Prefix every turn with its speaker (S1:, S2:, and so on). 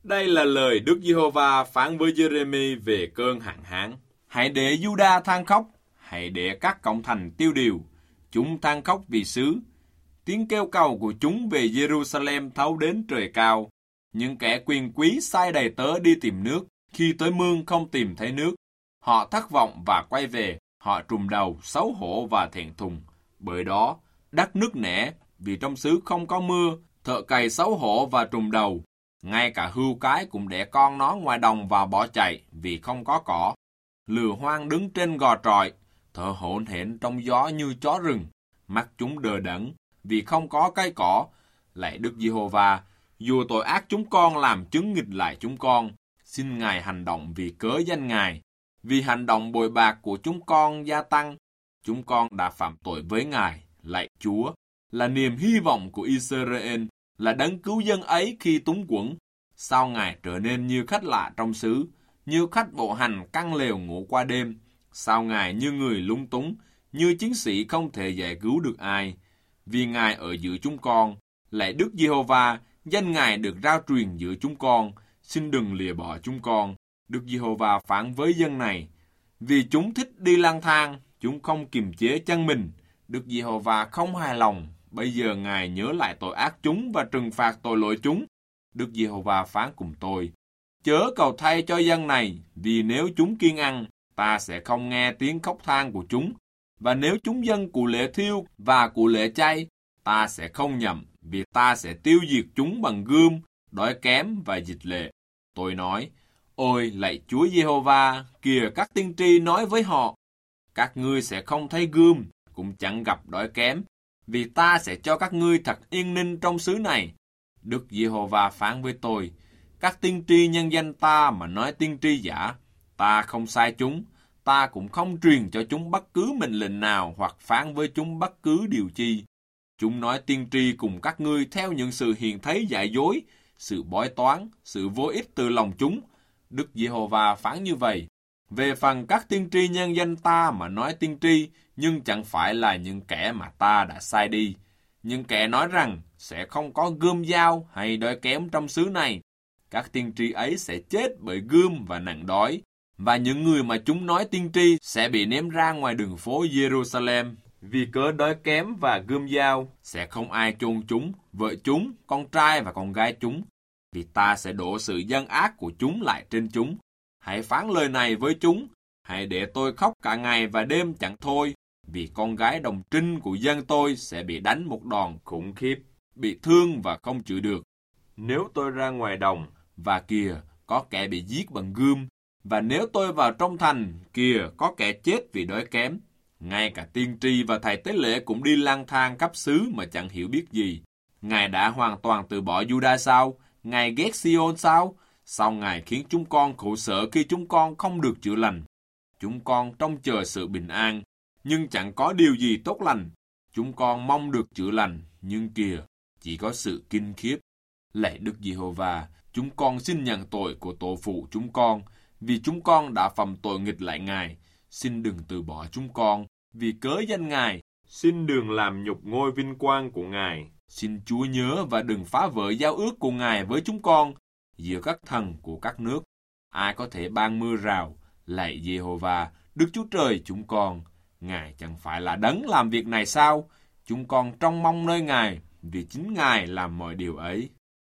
S1: Đây là lời Đức Giê-hô-va phán với Giê-rê-mi về cơn hạn hán. Hãy để Giu-đa than khóc, hãy để các cộng thành tiêu điều. Chúng than khóc vì xứ. Tiếng kêu cầu của chúng về Giê-ru-sa-lem thấu đến trời cao. Những kẻ quyền quý sai đầy tớ đi tìm nước, khi tới mương không tìm thấy nước. Họ thất vọng và quay về, họ trùm đầu, xấu hổ và thẹn thùng. Bởi đó, đất nứt nẻ, vì trong xứ không có mưa, thợ cày xấu hổ và trùm đầu. Ngay cả hươu cái cũng đẻ con nó ngoài đồng và bỏ chạy, vì không có cỏ. Lừa hoang đứng trên gò trọi, thở hổn hển trong gió như chó rừng. Mắt chúng đờ đẫn, vì không có cây cỏ. Lạy Đức Giê-hô-va, dù tội ác chúng con làm chứng nghịch lại chúng con, xin Ngài hành động vì cớ danh Ngài. Vì hành động bội bạc của chúng con gia tăng, chúng con đã phạm tội với Ngài. Lạy Chúa, là niềm hy vọng của Israel, là đấng cứu dân ấy khi túng quẫn. Sao Ngài trở nên như khách lạ trong xứ, như khách bộ hành căn lều ngủ qua đêm? Sao Ngài như người lung túng, như chiến sĩ không thể giải cứu được ai? Vì Ngài ở giữa chúng con, lạy Đức Giê-hô-va, danh Ngài được rao truyền giữa chúng con, xin đừng lìa bỏ chúng con. Đức Giê-hô-va phán với dân này, vì chúng thích đi lang thang, chúng không kiềm chế chân mình. Đức Giê-hô-va không hài lòng, bây giờ Ngài nhớ lại tội ác chúng và trừng phạt tội lỗi chúng. Đức Giê-hô-va phán cùng tôi, chớ cầu thay cho dân này, vì nếu chúng kiêng ăn, ta sẽ không nghe tiếng khóc than của chúng. Và nếu chúng dâng của lễ thiêu và của lễ chay, ta sẽ không nhậm, vì ta sẽ tiêu diệt chúng bằng gươm, đói kém và dịch lệ. Tôi nói, ôi lạy Chúa Giê-hô-va, kìa các tiên tri nói với họ, các ngươi sẽ không thấy gươm, cũng chẳng gặp đói kém, vì ta sẽ cho các ngươi thật yên ninh trong xứ này. Đức Giê-hô-va phán với tôi, các tiên tri nhân danh ta mà nói tiên tri giả, ta không sai chúng, ta cũng không truyền cho chúng bất cứ mệnh lệnh nào hoặc phán với chúng bất cứ điều chi. Chúng nói tiên tri cùng các ngươi theo những sự hiền thấy dại dối, sự bói toán, sự vô ích từ lòng chúng. Đức Giê-hô-va phán như vậy. Về phần các tiên tri nhân danh ta mà nói tiên tri, nhưng chẳng phải là những kẻ mà ta đã sai đi. Những kẻ nói rằng sẽ không có gươm dao hay đói kém trong xứ này. Các tiên tri ấy sẽ chết bởi gươm và nạn đói. Và những người mà chúng nói tiên tri sẽ bị ném ra ngoài đường phố Jerusalem. Vì cớ đói kém và gươm dao, sẽ không ai chôn chúng, vợ chúng, con trai và con gái chúng. Vì ta sẽ đổ sự gian ác của chúng lại trên chúng. Hãy phán lời này với chúng, hãy để tôi khóc cả ngày và đêm chẳng thôi. Vì con gái đồng trinh của dân tôi sẽ bị đánh một đòn khủng khiếp, bị thương và không chịu được. Nếu tôi ra ngoài đồng, và kìa, có kẻ bị giết bằng gươm, và nếu tôi vào trong thành, kìa, có kẻ chết vì đói kém. Ngay cả tiên tri và thầy tế lễ cũng đi lang thang khắp xứ mà chẳng hiểu biết gì. Ngài đã hoàn toàn từ bỏ Juda sao? Ngài ghét Sion sao? Sao Ngài khiến chúng con khổ sở khi chúng con không được chữa lành? Chúng con trông chờ sự bình an, nhưng chẳng có điều gì tốt lành. Chúng con mong được chữa lành, nhưng kìa, chỉ có sự kinh khiếp. Lạy Đức Giê-hô-va, chúng con xin nhận tội của tổ phụ chúng con, vì chúng con đã phạm tội nghịch lại Ngài. Xin đừng từ bỏ chúng con, vì cớ danh Ngài. Xin đừng làm nhục ngôi vinh quang của Ngài. Xin Chúa nhớ và đừng phá vỡ giao ước của Ngài với chúng con, giữa các thần của các nước. Ai có thể ban mưa rào? Lạy Giê-hô-va, Đức Chúa Trời chúng con. Ngài chẳng phải là đấng làm việc này sao? Chúng con trông mong nơi Ngài, vì chính Ngài làm mọi điều ấy.